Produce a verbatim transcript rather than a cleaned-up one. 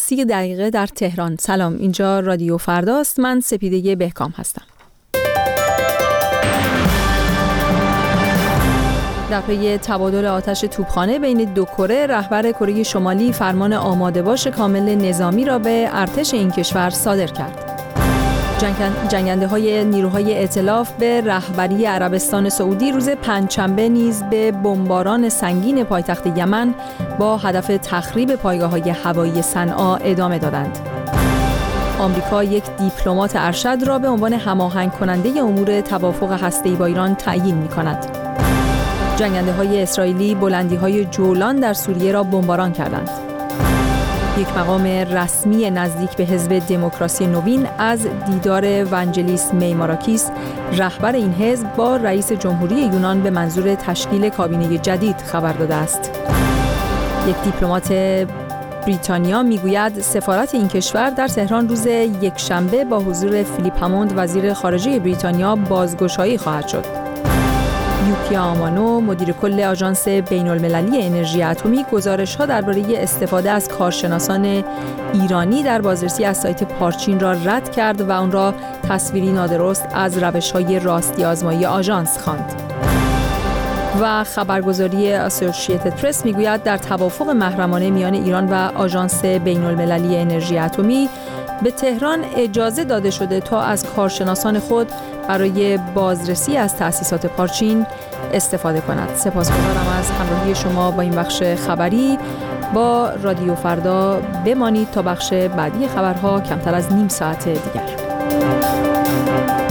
سی دقیقه در تهران. سلام، اینجا رادیو فرداست. من سپیده بهکام هستم. در پی تبادل آتش توپخانه بین دو کره، رهبر کره شمالی فرمان آماده باش کامل نظامی را به ارتش این کشور صادر کرد. جنگنده های نیروهای ائتلاف به رهبری عربستان سعودی روز پنجشنبه نیز به بمباران سنگین پایتخت یمن با هدف تخریب پایگاه‌های هوایی صنعا ادامه دادند. آمریکا یک دیپلمات ارشد را به عنوان هماهنگ کننده امور توافق هسته‌ای با ایران تعیین می‌کند. جنگنده‌های اسرائیلی بلندی‌های جولان در سوریه را بمباران کردند. یک مقام رسمی نزدیک به حزب دموکراسی نوین از دیدار ونجلیس میماراکیس، رهبر این حزب، با رئیس جمهوری یونان به منظور تشکیل کابینه جدید خبر داده است. یک دیپلمات بریتانیا میگوید سفارت این کشور در تهران روز یکشنبه با حضور فیلیپ هموند وزیر خارجه بریتانیا بازگشایی خواهد شد. یوکیا آمانو، مدیر کل آژانس بین‌المللی انرژی اتمی، گزارش‌ها درباره استفاده از کارشناسان ایرانی در بازرسی از سایت پارچین را رد کرد و آن را تصویری نادرست از روش‌های راستی آزمایی آژانس خواند. و خبرگزاری اسوسییتد پرس میگوید در توافق محرمانه میان ایران و آژانس بین‌المللی انرژی اتمی به تهران اجازه داده شده تا از کارشناسان خود برای بازرسی از تأسیسات پارچین استفاده کند. سپاسگزارم از همراهی شما با این بخش خبری. با رادیو فردا بمانید تا بخش بعدی خبرها کمتر از نیم ساعت دیگر.